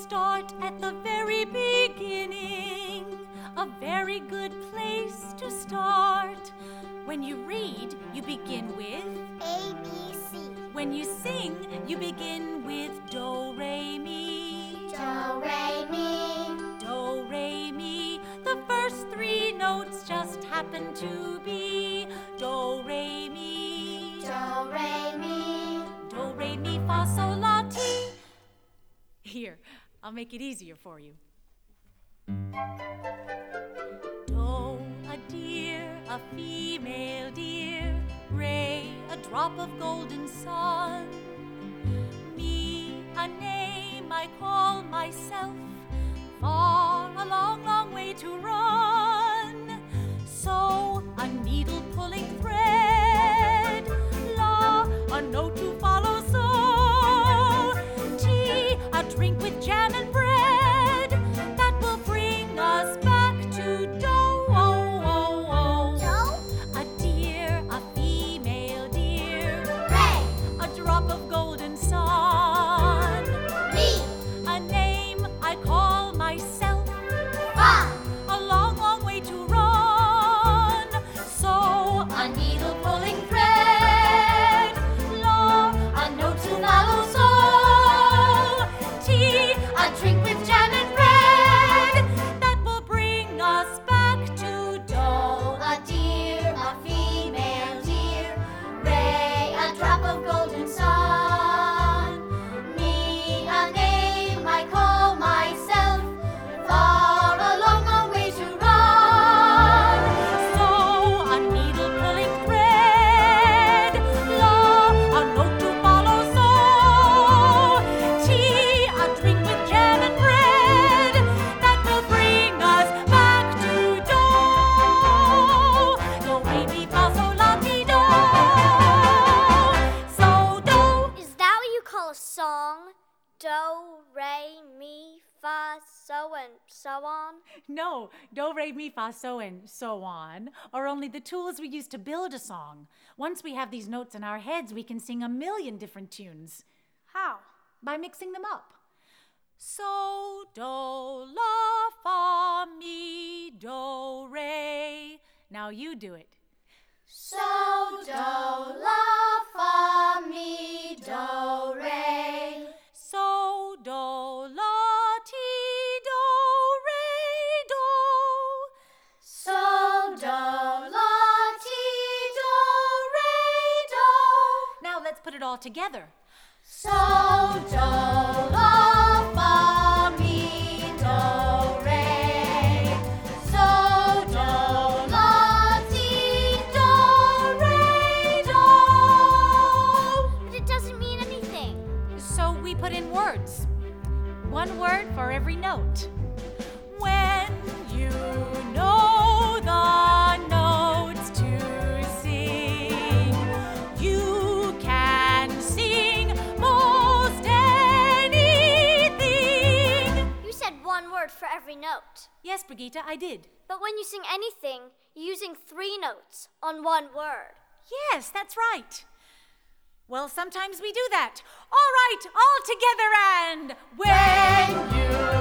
start at the very beginning. A very good place to start. When you read, you begin with A, B, C. When you sing, you begin with do, re, mi. Do, re, mi. Do, re, mi. The first three notes just happen to be do, re, mi. Do, re, mi. Do, re, mi, fa, sol, la, ti. Here, I'll make it easier for you. Do, a deer, a female deer. Re, a drop of golden sun. Mi, a name I call myself. Far, a long, long way to run. So, a needle pulling thread. La, a note to follow. So, tea, a drink with jam and bread. That will bring us back to do. A deer, a female deer. Re, A drop of golden sun. mi. A name I call myself. Fa, A long, long way to run. So, a needle pulling thread. La, a note to follow. So, tea, a drink with jam and bread. That will bring us back to do. a deer, a female deer. Re, a drop of golden sun. Mi, a name I call myself. Far, a long, long way to run. So, a needle pulling thread. La, a note to follow. So, tea, a drink with jam and bread. That will bring us back to do. Do, re, mi, fa, sol, la, ti, do. So, do. Is that what you call a song? Do, re, mi, fa, so and so on? No, do, re, mi, fa, so, and so on are only the tools we use to build a song. Once we have these notes in our heads, we can sing a million different tunes. How? By mixing them up. So, do, la, fa, mi, do, re. Now you do it. So, do, la, fa, mi, do, re. So, do, la, ti, do, re, do. So, do, la, ti, do, re, do. Now let's put it all together. So, do, la, fa, mi, do, re. So, do, la, ti, do, re, do. But it doesn't mean anything. So we put in words. One word for every note. When you know the notes to sing, you can sing most anything. You said one word for every note. Yes, Brigitte, I did. But when you sing anything, you're using 3 notes on one word. Yes, that's right. Well, sometimes we do that. All right, all together and when you